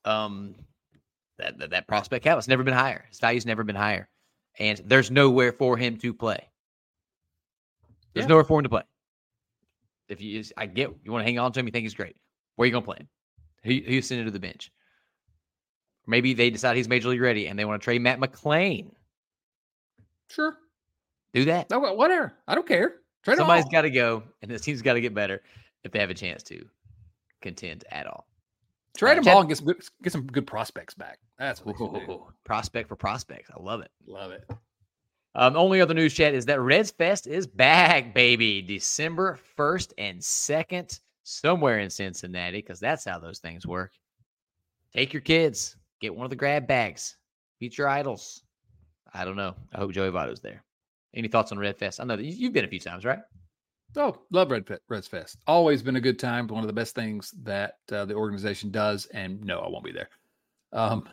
that prospect cap has never been higher. His value's never been higher. And there's nowhere for him to play. There's nowhere for him to play. If you want to hang on to him, you think he's great. Where are you going to play him? Who you send him to the bench? Maybe they decide he's major league ready and they want to trade Matt McClain. Sure. Do that. No, whatever. I don't care. Somebody's got to go, and this team's got to get better if they have a chance to contend at all. Trade them all and get some good prospects back. That's what prospect for prospects. I love it. Love it. Only other news, chat, is that Reds Fest is back, baby. December 1st and 2nd, somewhere in Cincinnati, because that's how those things work. Take your kids. Get one of the grab bags. Beat your idols. I don't know. I hope Joey Votto's there. Any thoughts on Red Fest? I know that you've been a few times, right? Oh, love Reds Fest. Always been a good time. One of the best things that the organization does. And no, I won't be there. I'm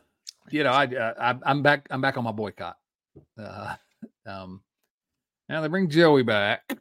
back. I'm back on my boycott. Now they bring Joey back.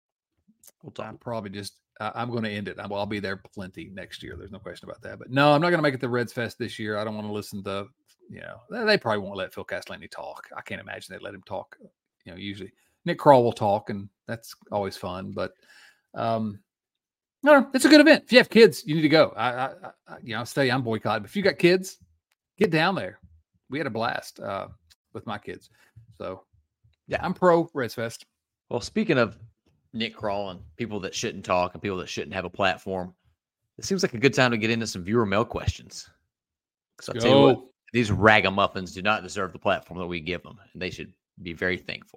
I'm probably just. I'm going to end it. I'll be there plenty next year. There's no question about that. But no, I'm not going to make it to Reds Fest this year. I don't want to listen to. They probably won't let Phil Castellini talk. I can't imagine they'd let him talk. Usually Nick Kroll will talk, and that's always fun. But no, it's a good event. If you have kids, you need to go. I'll tell you, I'm boycotting. But if you got kids, get down there. We had a blast with my kids. So yeah, I'm pro Reds Fest. Well, speaking of Nick Kroll and people that shouldn't talk and people that shouldn't have a platform, it seems like a good time to get into some viewer mail questions. Because I'll tell you what, these ragamuffins do not deserve the platform that we give them, and they should be very thankful.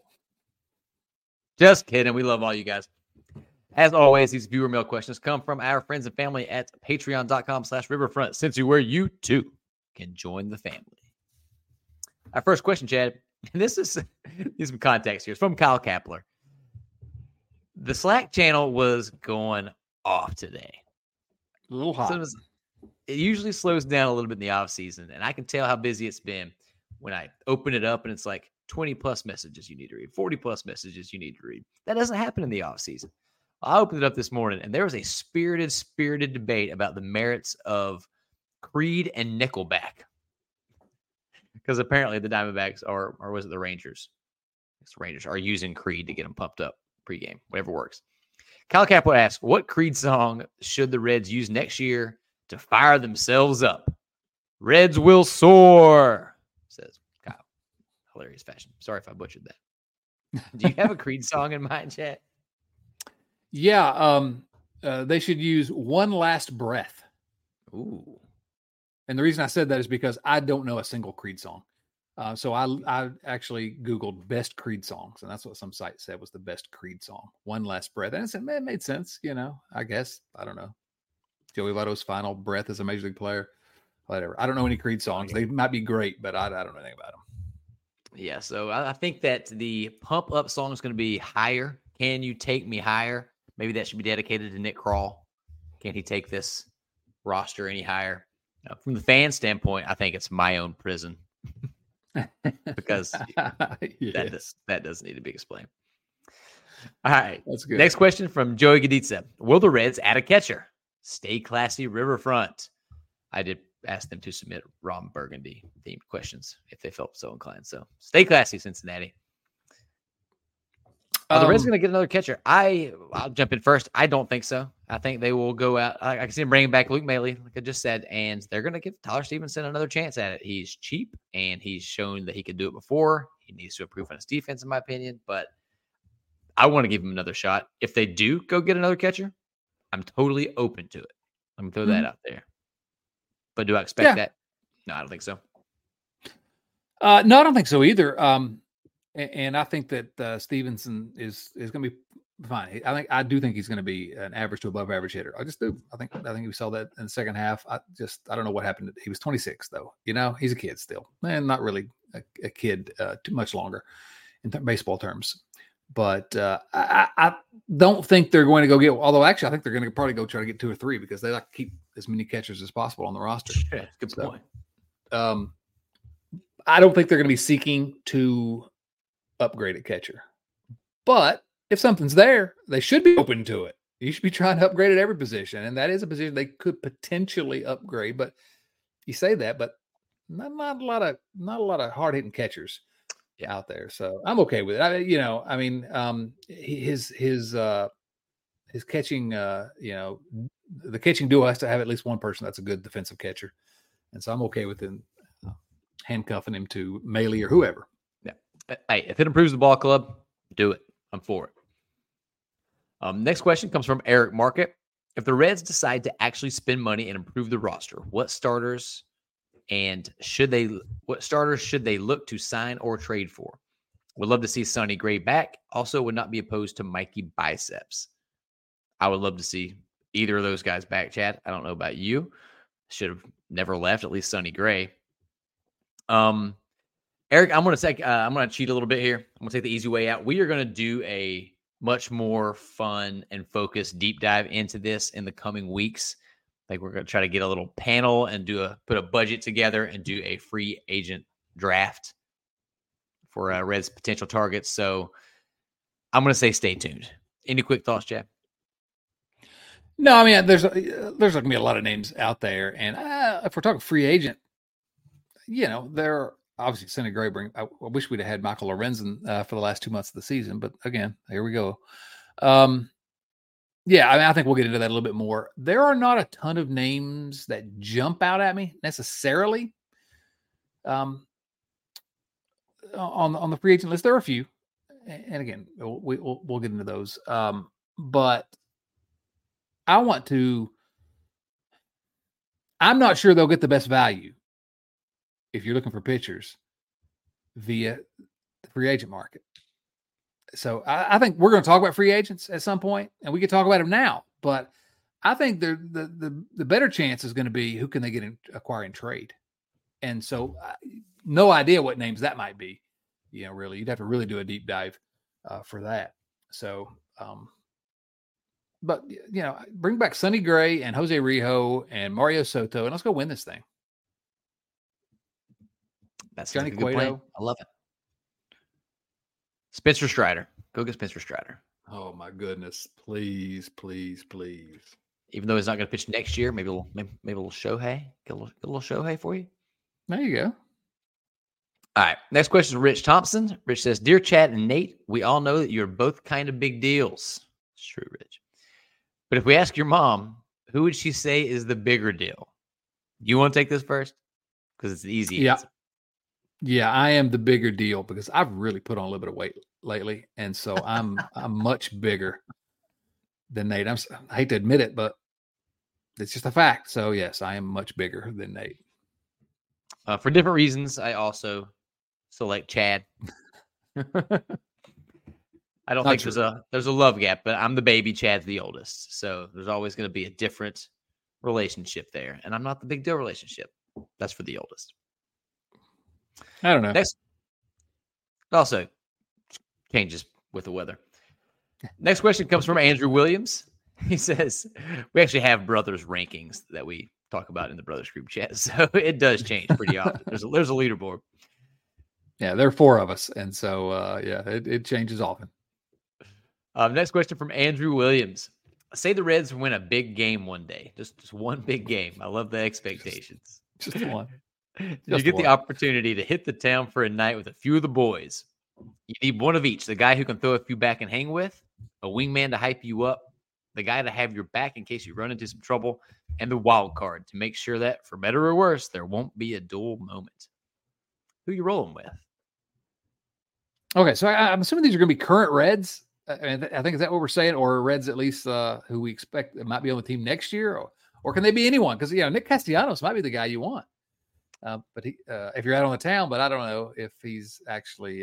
Just kidding. We love all you guys. As always, these viewer mail questions come from our friends and family at patreon.com/riverfront, where you too can join the family. Our first question, Chad, and this is some context here. It's from Kyle Kapler. The Slack channel was going off today. A little hot. So it usually slows down a little bit in the off season, and I can tell how busy it's been when I open it up and it's like 20 plus messages you need to read, 40 plus messages you need to read. That doesn't happen in the off season. I opened it up this morning, and there was a spirited debate about the merits of Creed and Nickelback. Because apparently the Diamondbacks or was it the Rangers? It's the Rangers are using Creed to get them pumped up pregame, whatever works. Kyle Kapler asks, what Creed song should the Reds use next year to fire themselves up? Reds will soar, says Kyle. Hilarious fashion. Sorry if I butchered that. Do you have a Creed song in mind, Chad? Yeah, they should use One Last Breath. Ooh. And the reason I said that is because I don't know a single Creed song. So I actually Googled best Creed songs, and that's what some site said was the best Creed song, One Last Breath. And I said, man, it made sense, I guess. I don't know. Joey Votto's final breath as a Major League player. Whatever. I don't know any Creed songs. They might be great, but I don't know anything about them. Yeah, so I think that the pump up song is going to be Higher. Can You Take Me Higher? Maybe that should be dedicated to Nick Kroll. Can he take this roster any higher? From the fan standpoint, I think it's My Own Prison. Because that doesn't need to be explained. All right. That's good. Next question from Joey Gaditza. Will the Reds add a catcher? Stay classy, Riverfront. I did ask them to submit Ron Burgundy themed questions if they felt so inclined. So stay classy, Cincinnati. Are the Reds going to get another catcher? I'll jump in first. I don't think so. I think they will go out. I can see them bringing back Luke Maile, like I just said, and they're going to give Tyler Stevenson another chance at it. He's cheap, and he's shown that he could do it before. He needs to improve on his defense, in my opinion, but I want to give him another shot. If they do go get another catcher, I'm totally open to it. Let me throw that out there. But do I expect that? No, I don't think so. No, I don't think so either. And I think that Stevenson is going to be fine. I do think he's going to be an average to above average hitter. I just do. I think we saw that in the second half. I don't know what happened. He was 26 though. He's a kid still, and not really a kid too much longer in baseball terms. But I don't think they're going to go get. Although actually, I think they're going to probably go try to get 2 or 3 because they like to keep as many catchers as possible on the roster. Yeah, good point. I don't think they're going to be seeking to upgrade at catcher, but if something's there, they should be open to it. You should be trying to upgrade at every position, and that is a position they could potentially upgrade. But you say that, but not a lot of hard hitting catchers out there. So I'm okay with it. His catching, the catching duo has to have at least one person that's a good defensive catcher, and so I'm okay with him handcuffing him to Maile or whoever. Yeah. Hey, if it improves the ball club, do it. I'm for it. Next question comes from Eric Market. If the Reds decide to actually spend money and improve the roster, what starters should they look to sign or trade for? Would love to see Sonny Gray back. Also would not be opposed to Mikey Biceps. I would love to see either of those guys back, Chad. I don't know about you. Should have never left, at least Sonny Gray. Eric, I'm going to cheat a little bit here. I'm going to take the easy way out. We are going to do a much more fun and focused deep dive into this in the coming weeks. Like we're going to try to get a little panel and put a budget together and do a free agent draft for Reds potential targets. So I'm going to say stay tuned. Any quick thoughts, Chad? No, I mean, there's going to be a lot of names out there. And if we're talking free agent, there obviously Sonny Gray I wish we'd have had Michael Lorenzen for the last 2 months of the season. But again, here we go. Yeah, I think we'll get into that a little bit more. There are not a ton of names that jump out at me necessarily. On the free agent list, there are a few, and again, we'll get into those. But I'm not sure they'll get the best value if you're looking for pitchers via the free agent market. So I think we're going to talk about free agents at some point, and we can talk about them now. But I think the better chance is going to be who can they acquire and trade. And so no idea what names that might be. Really, you'd have to really do a deep dive for that. So, but bring back Sonny Gray and Jose Rijo and Mario Soto, and let's go win this thing. That's Johnny Cueto. I love it. Spencer Strider. Go get Spencer Strider. Oh my goodness. Please, please, please. Even though he's not going to pitch next year, maybe a little Shohei. Get a little Shohei for you. There you go. All right. Next question is Rich Thompson. Rich says, Dear Chad and Nate, we all know that you're both kind of big deals. It's true, Rich. But if we ask your mom, who would she say is the bigger deal? You want to take this first? Because it's the easy answer. Yeah, I am the bigger deal because I've really put on a little bit of weight lately, and so I'm much bigger than Nate. I hate to admit it, but it's just a fact. So yes, I am much bigger than Nate. For different reasons, I also select Chad. I don't think there's a love gap, but I'm the baby. Chad's the oldest, so there's always going to be a different relationship there, and I'm not the big deal relationship. That's for the oldest. I don't know. Next, also changes with the weather. Next question comes from Andrew Williams. He says, we actually have brothers rankings that we talk about in the brothers group chat. So it does change pretty often. There's a leaderboard. Yeah, there are 4 of us. And so, it changes often. Next question from Andrew Williams. Say the Reds win a big game one day. Just one big game. I love the expectations. Just one. You get the opportunity to hit the town for a night with a few of the boys. You need one of each. The guy who can throw a few back and hang with, a wingman to hype you up, the guy to have your back in case you run into some trouble, and the wild card to make sure that, for better or worse, there won't be a dull moment. Who you rolling with? Okay, so I'm assuming these are going to be current Reds. I think is that what we're saying, or Reds at least who we expect might be on the team next year, or can they be anyone? Because Nick Castellanos might be the guy you want. But he, if you're out on the town, but I don't know if he's actually,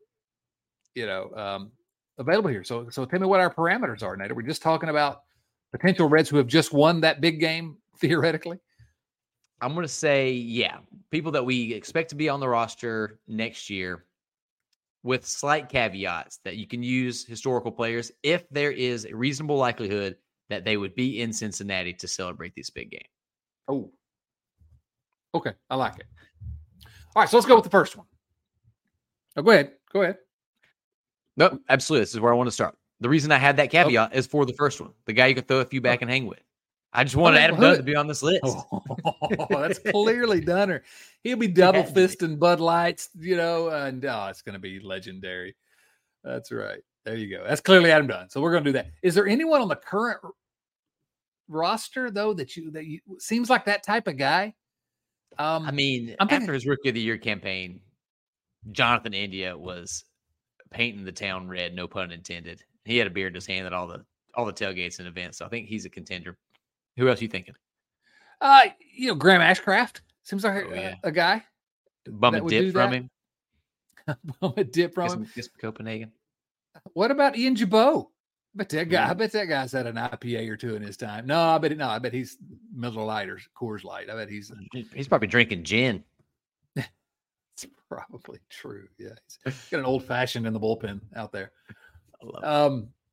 available here. So tell me what our parameters are, Nate. Are we just talking about potential Reds who have just won that big game theoretically? I'm going to say, yeah, people that we expect to be on the roster next year, with slight caveats that you can use historical players if there is a reasonable likelihood that they would be in Cincinnati to celebrate this big game. Oh. Okay, I like it. All right, so let's go with the first one. Oh, go ahead. Nope, absolutely. This is where I want to start. The reason I had that caveat is for the first one, the guy you could throw a few back and hang with. I just wanted Adam Dunn to be on this list. Oh, that's clearly Dunner. He'll be double fisting Bud Lights, and it's going to be legendary. That's right. There you go. That's clearly Adam Dunn. So we're going to do that. Is there anyone on the current roster though that you seems like that type of guy? After his Rookie of the Year campaign, Jonathan India was painting the town red, no pun intended. He had a beer in his hand at all the tailgates and events. So I think he's a contender. Who else are you thinking? Graham Ashcraft seems like a guy. Bum a dip from him. Bum a dip from him. Just Copenhagen. What about Ian Jabot? I bet that guy's had an IPA or two in his time. I bet he's Miller Lite or Coors Light. I bet he's probably drinking gin. It's probably true. Yeah, he's got an old fashioned in the bullpen out there. I love it.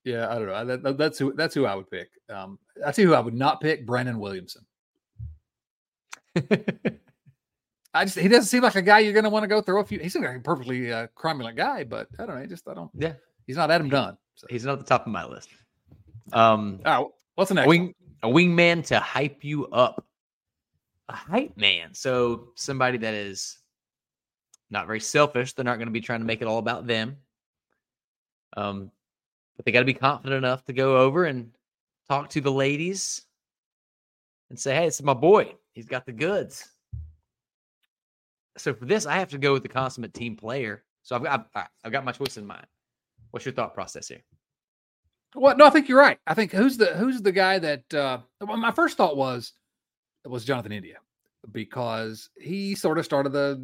Yeah, I don't know. That's who I would pick. I see who I would not pick. Brandon Williamson. He doesn't seem like a guy you're going to want to go throw a few. He seems like a perfectly cromulent guy, but I don't know. I don't. Yeah, he's not Adam Dunn. So. He's not at the top of my list. All right, what's the next? A wingman to hype you up. A hype man. So somebody that is not very selfish. They're not going to be trying to make it all about them. But they got to be confident enough to go over and talk to the ladies and say, "Hey, this is my boy. He's got the goods." So for this, I have to go with the consummate team player. So I've got my choice in mind. What's your thought process here? Well, no, I think you're right. I think who's the guy that my first thought was Jonathan India, because he sort of started the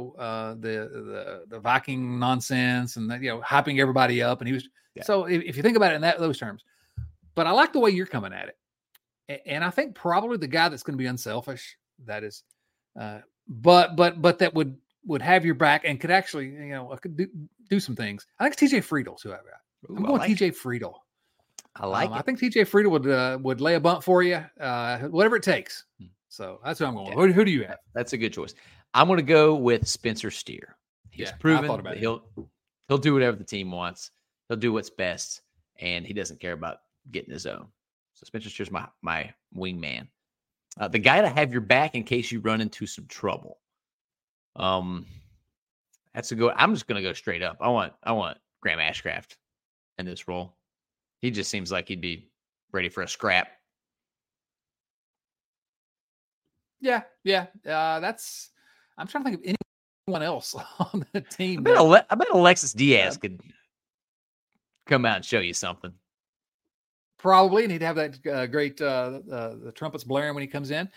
Viking nonsense and hyping everybody up, and he was so if you think about it in those terms. But I like the way you're coming at it, and I think probably the guy that's going to be unselfish, that is, but that would have your back and could actually could do some things. I think TJ Friedl's who I've got. I'm going TJ Friedel. I like it. I think TJ Friedel would lay a bump for you, whatever it takes. So that's who I'm going with. Who do you have? That's a good choice. I'm going to go with Spencer Steer. He's proven that he'll do whatever the team wants. He'll do what's best, and he doesn't care about getting his own. So Spencer Steer's my wingman. The guy to have your back in case you run into some trouble. That's a good. I'm just going to go straight up. I want Graham Ashcraft in this role. He just seems like he'd be ready for a scrap. Yeah. I'm trying to think of anyone else on the team. I bet Alexis Diaz could come out and show you something. Probably, and he'd have that great the trumpets blaring when he comes in.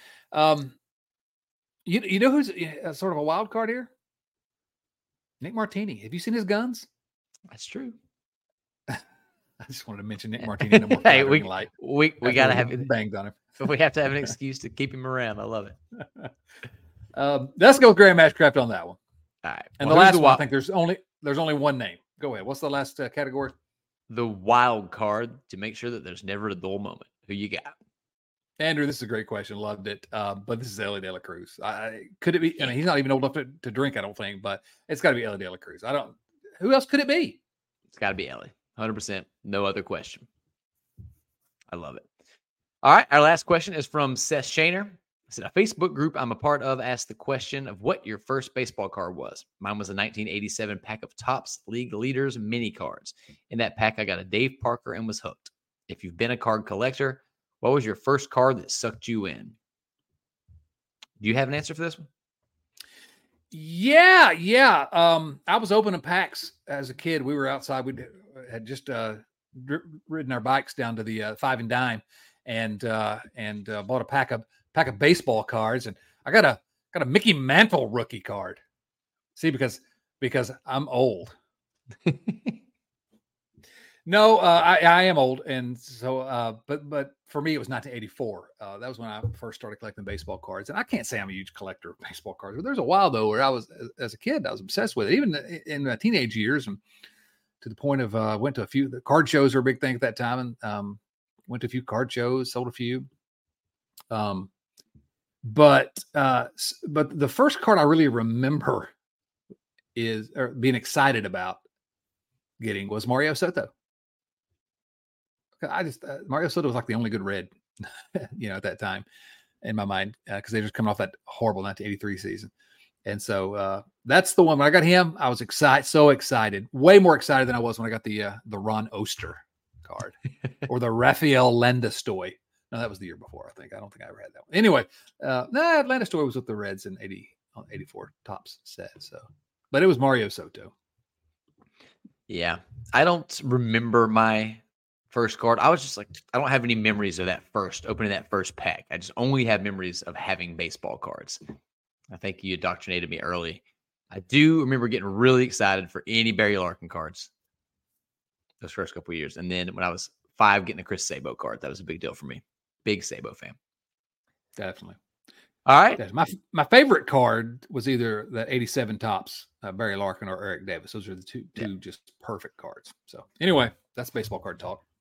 You know who's sort of a wild card here? Nick Martini. Have you seen his guns? That's true. I just wanted to mention Nick Martini. Hey, we got to have banged on him. We have to have an excuse to keep him around. I love it. Let's go with Graham Ashcraft on that one. All right. And the last one, I think there's only one name. Go ahead. What's the last category? The wild card, to make sure that there's never a dull moment. Who you got? Andrew, this is a great question. Loved it. But this is Ellie De La Cruz. Could it be? I mean, he's not even old enough to drink, I don't think, but it's got to be Ellie De La Cruz. Who else could it be? It's got to be Ellie. 100%. No other question. I love it. All right. Our last question is from Seth Shaner. I said, a Facebook group I'm a part of asked the question of what your first baseball card was. Mine was a 1987 pack of Topps League Leaders mini cards. In that pack, I got a Dave Parker and was hooked. If you've been a card collector, what was your first card that sucked you in? Do you have an answer for this one? Yeah. I was opening packs as a kid. We were outside. We had just ridden our bikes down to the 5 and Dime and bought a pack of baseball cards, and I got a Mickey Mantle rookie card. See, because I'm old. No, I am old, and so but for me it was 1984. That was when I first started collecting baseball cards, and I can't say I'm a huge collector of baseball cards. But there's a while though where I was, as a kid, I was obsessed with it, even in my teenage years, and to the point of went to a few. The card shows were a big thing at that time, and went to a few card shows, sold a few. But the first card I really remember being excited about getting was Mario Soto. Mario Soto was like the only good red, at that time in my mind, because they were just coming off that horrible 1983 season. And so that's the one. When I got him, I was so excited, way more excited than I was when I got the Ron Oster card or the Rafael Landestoi. No, that was the year before, I think. I don't think I ever had that one. Anyway, Landestoi was with the Reds in 84 Topps set. So, but it was Mario Soto. Yeah. I don't remember my first card. I was just like, I don't have any memories of opening that first pack. I just only have memories of having baseball cards. I think you indoctrinated me early. I do remember getting really excited for any Barry Larkin cards those first couple of years. And then when I was 5, getting a Chris Sabo card, that was a big deal for me. Big Sabo fan. Definitely. All right. My favorite card was either the 87 Topps, Barry Larkin or Eric Davis. Those are the two just perfect cards. So anyway, that's baseball card talk.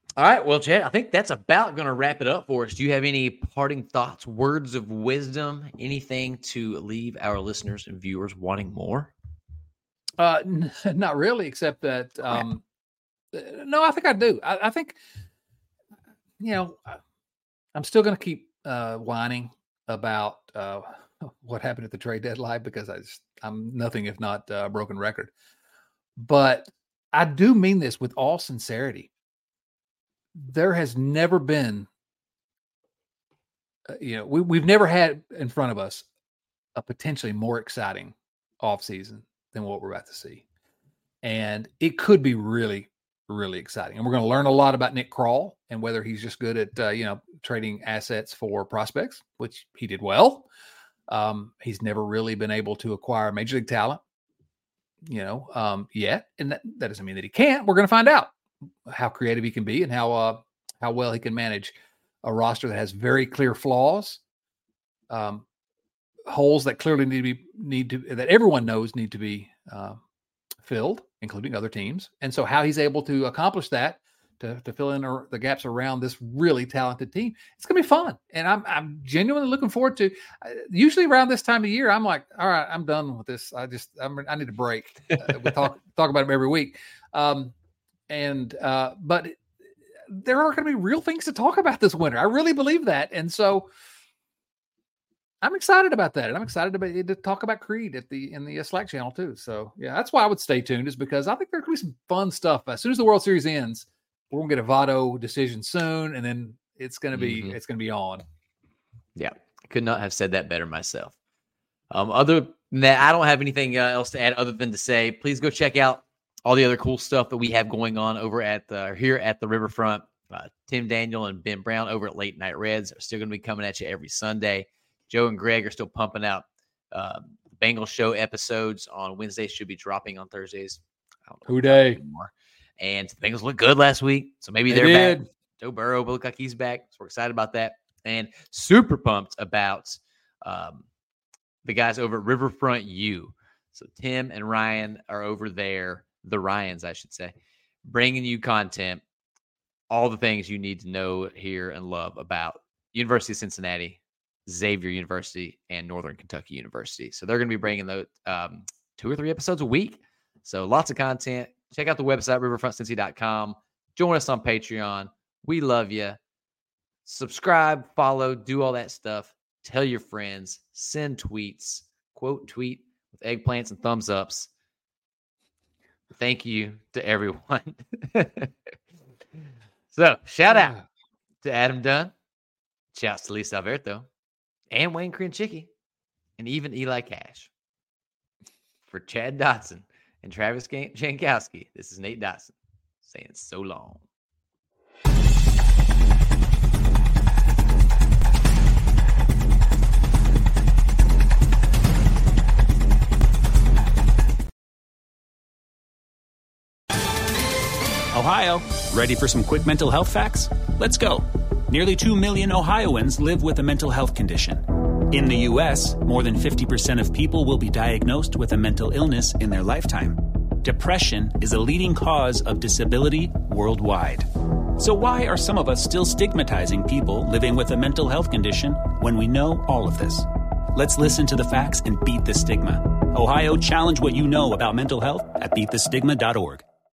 All right. Well, Chad, I think that's about going to wrap it up for us. Do you have any parting thoughts, words of wisdom, anything to leave our listeners and viewers wanting more? Not really, except that, no, I think I do. I think, I'm still going to keep whining about what happened at the trade deadline because I'm nothing if not a broken record. But I do mean this with all sincerity. There has never been, we've never had in front of us a potentially more exciting offseason than what we're about to see. And it could be really, really exciting. And we're going to learn a lot about Nick Krall and whether he's just good at, trading assets for prospects, which he did well. He's never really been able to acquire major league talent, yet. And that doesn't mean that he can't. We're going to find out how creative he can be and how well he can manage a roster that has very clear flaws, holes that clearly that everyone knows need to be filled, including other teams. And so how he's able to accomplish that, to fill in the gaps around this really talented team, it's going to be fun. And I'm genuinely looking forward to, usually around this time of year, I'm like, all right, I'm done with this. I need a break. We talk about it every week. But there are going to be real things to talk about this winter. I really believe that. And so I'm excited about that. And I'm excited to talk about Creed in the Slack channel too. So yeah, that's why I would stay tuned, is because I think there's going to be some fun stuff. As soon as the World Series ends, we're going to get a Votto decision soon. And then it's going to be, it's going to be on. Yeah. I could not have said that better myself. Other than that, I don't have anything else to add other than to say, please go check out all the other cool stuff that we have going on over here at the Riverfront. Tim Daniel and Ben Brown over at Late Night Reds are still going to be coming at you every Sunday. Joe and Greg are still pumping out Bengals show episodes on Wednesdays. Should be dropping on Thursdays. Who day anymore. And the Bengals looked good last week, so maybe they're back. Joe Burrow will look like he's back, so we're excited about that. And super pumped about the guys over at Riverfront U. So Tim and Ryan are over there, the Ryans, I should say, bringing you content, all the things you need to know, hear, and love about University of Cincinnati, Xavier University, and Northern Kentucky University. So they're going to be bringing those 2 or 3 episodes a week. So lots of content. Check out the website, riverfrontcincy.com. Join us on Patreon. We love you. Subscribe, follow, do all that stuff. Tell your friends. Send tweets. Quote tweet with eggplants and thumbs ups. Thank you to everyone. So shout out to Adam Dunn. Shouts to Lisa Alberto and Wayne Krenchicki and even Eli Cash. For Chad Dotson and Travis Jankowski, this is Nate Dotson saying so long. Ohio, ready for some quick mental health facts? Let's go. Nearly 2 million Ohioans live with a mental health condition. In the U.S., more than 50% of people will be diagnosed with a mental illness in their lifetime. Depression is a leading cause of disability worldwide. So why are some of us still stigmatizing people living with a mental health condition when we know all of this? Let's listen to the facts and beat the stigma. Ohio, challenge what you know about mental health at beatthestigma.org.